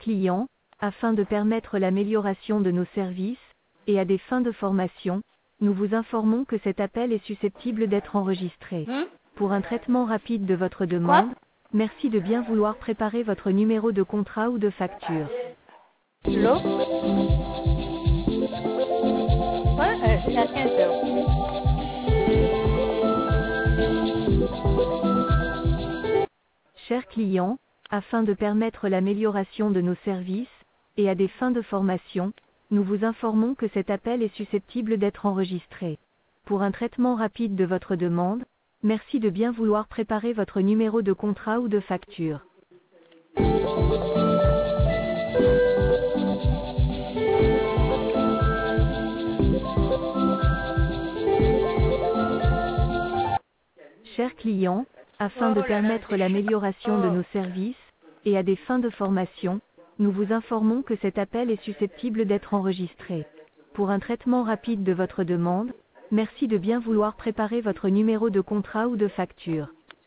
client, afin de permettre l'amélioration de nos services, et à des fins de formation, nous vous informons que cet appel est susceptible d'être enregistré. Pour un traitement rapide de votre demande, merci de bien vouloir préparer votre numéro de contrat ou de facture. L'eau? Ouais, c'est à 15 heures. Chers clients, afin de permettre l'amélioration de nos services, et à des fins de formation, nous vous informons que cet appel est susceptible d'être enregistré. Pour un traitement rapide de votre demande, merci de bien vouloir préparer votre numéro de contrat ou de facture. Chers clients, afin de permettre l'amélioration de nos services, et à des fins de formation, nous vous informons que cet appel est susceptible d'être enregistré. Pour un traitement rapide de votre demande, merci de bien vouloir préparer votre numéro de contrat ou de facture.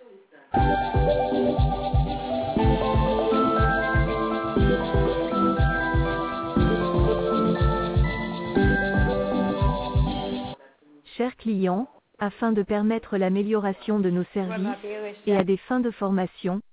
Chers clients, afin de permettre l'amélioration de nos services, et à des fins de formation,